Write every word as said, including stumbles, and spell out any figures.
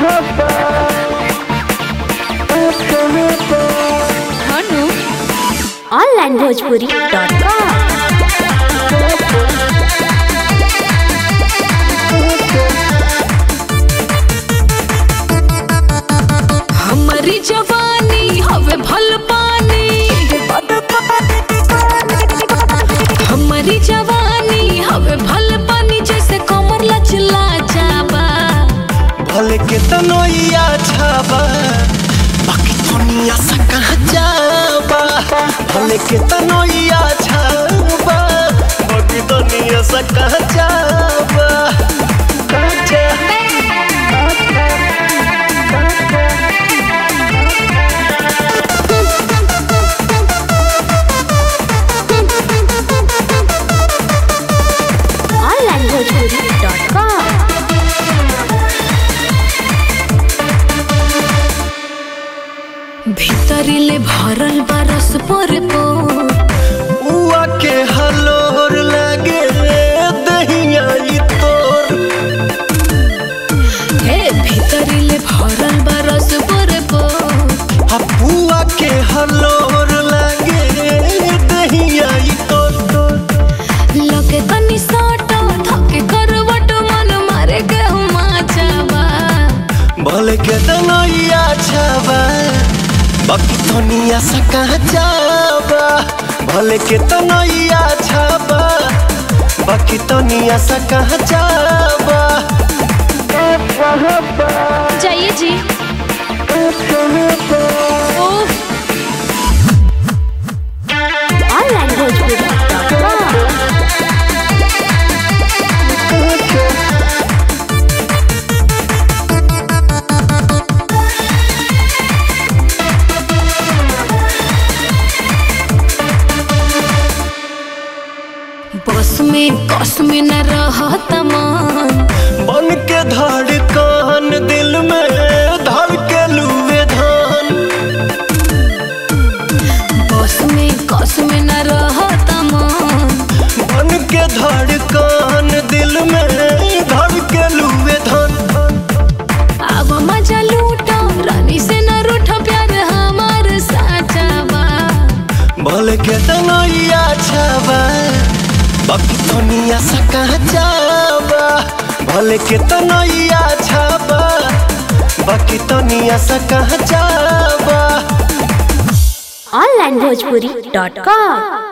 Online Bhojpuri dot com. हमारी जवानी हवे भल पानी, हमारी जवानी हवे भल पानी, जैसे कमर लचला जाबा। भले के तनोइया छाबा, बाकी दुनिया से कहाँ जाबा। भले के तनोइया छाबा, बाकी दुनिया से कहाँ जाबा। Online Bhojpuri dot com. भीतरिले भरल बरस पर उआ के हलोर लगे दहिया ई तोर। हे भीतरिले भरल बरस पर हुआ के हलोर लगे दहिया ई तोर। लगे तनी साट धके करवट, मन मारे के हुमा जाबा। भले के तनोइया छाबा, बाकी दुनिया से कहाँ जाबा। भले के तनोइया छाबा, बाकी दुनिया से कहाँ जाबा। जाइए जी। ओह, ऑनलाइन भोजपुरी डॉट कॉम। बस में कस में न रहत मन, बन के धड़कन दिल में धड़ के लुए धान। बस में कस में न रहत मन, बन के धड़कन दिल में धड़ के लुए धान। अब मजा लूटा रानी से न रूठ, प्यार हमार साचाबा। भले के तनोइया छाबा, बाकी दुनिया से कहाँ जाबा। भले के तनोइया छाबा, बाकी दुनिया से कहाँ जाबा। Online Bhojpuri dot com.